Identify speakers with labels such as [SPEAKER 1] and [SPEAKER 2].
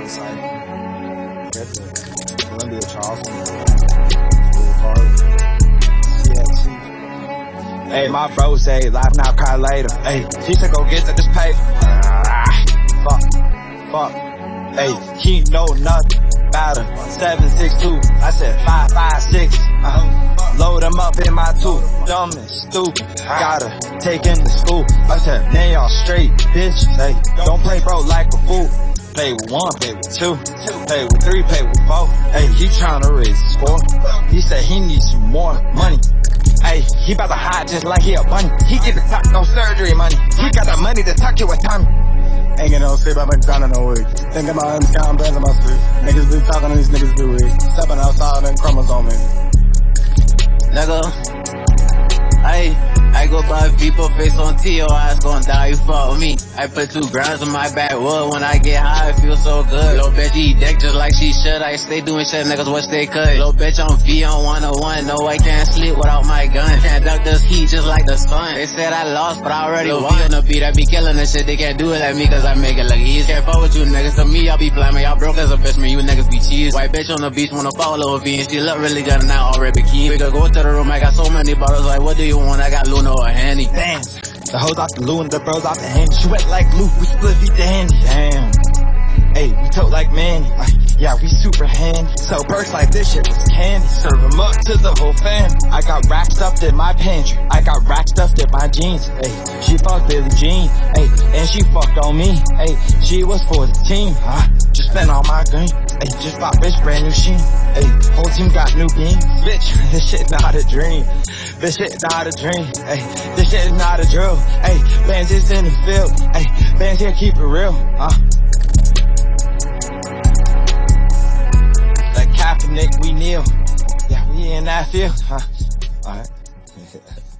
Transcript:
[SPEAKER 1] Charles Cypher. Get the Columbia Charleston. Hey, my bro say, laugh now, cry later. Hey, he said go get to this paper. Fuck. Hey, he know nothing about her. 762, I said 556. Load him up in my tooth, dumb and stupid. Gotta take him to school. I said, man, y'all straight, bitch. Hey, don't play bro like a fool. Play with one, play with two, play with three, play with four. Hey, he tryna raise the score. He said he needs some more money. Hey, he bout to hide just like he a bunny. He get the top, no surgery money. He got the money to tuck you with Tommy.
[SPEAKER 2] Ain't get no sleep, I've been grinding no week. Thinking about him, counting bands in my sleep. Niggas be talking and these niggas be weak. Stepping outside and crumbs on me.
[SPEAKER 3] Nigga, I go buy people face on T, your ass gon' die, you fuck with me. I put 2 grams in my backwood, when I get high, it feels so good. Little bitch eat dick just like she should, I stay doing shit niggas wish they could. Little bitch on V on 101, no I can't sleep without my gun. Can't duck this heat just like the sun. They said I lost, but I already won. On the beat, I be killing this shit, they can't do it like me cause I make it look easy. Can't fuck with you niggas, to me y'all be flamin', y'all broke as a bitch, man, you niggas be cheese. White bitch on the beach wanna follow Lil V, and she look really good and now already bikini. We could go to the room, I got so many bottles, like what do you want, I got Luna or Handy.
[SPEAKER 1] Damn, the hoes off the Lou and the bros off the Handy. She wet like Luke, we split beat the Handy. Damn, hey, we tote like Manny. Yeah, we super handy. Sell bursts like this shit was candy. Serve them up to the whole fam. I got rack stuffed in my pantry. I got rack stuffed in my jeans. Hey, she fucked Billie Jean. Hey, and she fucked on me. Hey, she was for the team. Just spent all my green. Hey, just bought bitch brand new sheen. Hey, whole team got new beans. Bitch, this shit not a dream. This shit not a dream. Hey, this shit is not a drill. Hey, bands is in the field. Hey, bands here keep it real. Like Kaepernick, we kneel. Yeah, we in that field. Alright.